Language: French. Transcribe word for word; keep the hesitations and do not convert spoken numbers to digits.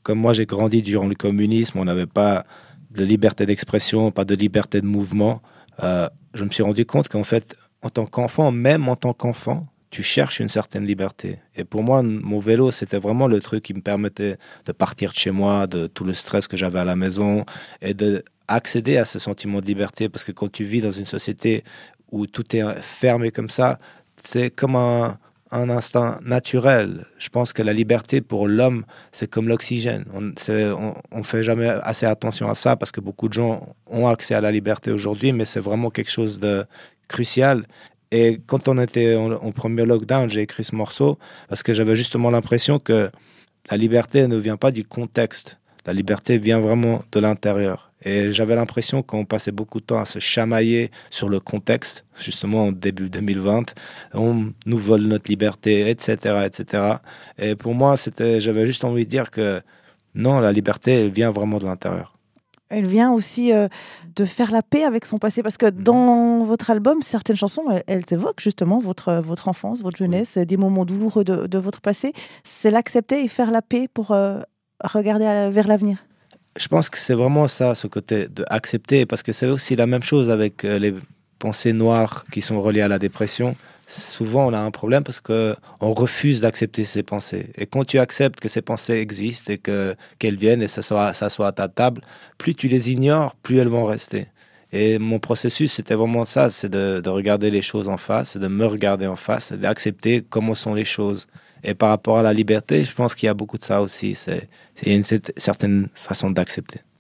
comme moi j'ai grandi durant le communisme, on n'avait pas de liberté d'expression, pas de liberté de mouvement. Euh, je me suis rendu compte qu'en fait, en tant qu'enfant, même en tant qu'enfant, tu cherches une certaine liberté. Et pour moi, mon vélo, c'était vraiment le truc qui me permettait de partir de chez moi, de tout le stress que j'avais à la maison, et d'accéder à ce sentiment de liberté. Parce que quand tu vis dans une société où tout est fermé comme ça, c'est comme un, un instinct naturel. Je pense que la liberté pour l'homme, c'est comme l'oxygène. On c'est, on, on fait jamais assez attention à ça parce que beaucoup de gens ont accès à la liberté aujourd'hui, mais c'est vraiment quelque chose de crucial. Et quand on était en, en premier lockdown, j'ai écrit ce morceau parce que j'avais justement l'impression que la liberté ne vient pas du contexte. La liberté vient vraiment de l'intérieur. Et j'avais l'impression qu'on passait beaucoup de temps à se chamailler sur le contexte, justement au début deux mille vingt. On nous vole notre liberté, et cetera, et cetera. Et pour moi, c'était, j'avais juste envie de dire que non, la liberté, elle vient vraiment de l'intérieur. Elle vient aussi euh, de faire la paix avec son passé. Parce que dans votre album, certaines chansons, elles, elles évoquent justement votre, votre enfance, votre jeunesse, oui. Des moments douloureux de, de votre passé. C'est l'accepter et faire la paix pour euh, regarder à, vers l'avenir. Je pense que c'est vraiment ça, ce côté d'accepter, parce que c'est aussi la même chose avec euh, les pensées noires qui sont reliées à la dépression. Souvent, on a un problème parce qu'on refuse d'accepter ces pensées. Et quand tu acceptes que ces pensées existent et que, qu'elles viennent et s'assoient, s'assoient à ta table, plus tu les ignores, plus elles vont rester. Et mon processus, c'était vraiment ça, c'est de, de regarder les choses en face, et de me regarder en face, et d'accepter comment sont les choses. Et par rapport à la liberté, je pense qu'il y a beaucoup de ça aussi. C'est, c'est une certaine façon d'accepter.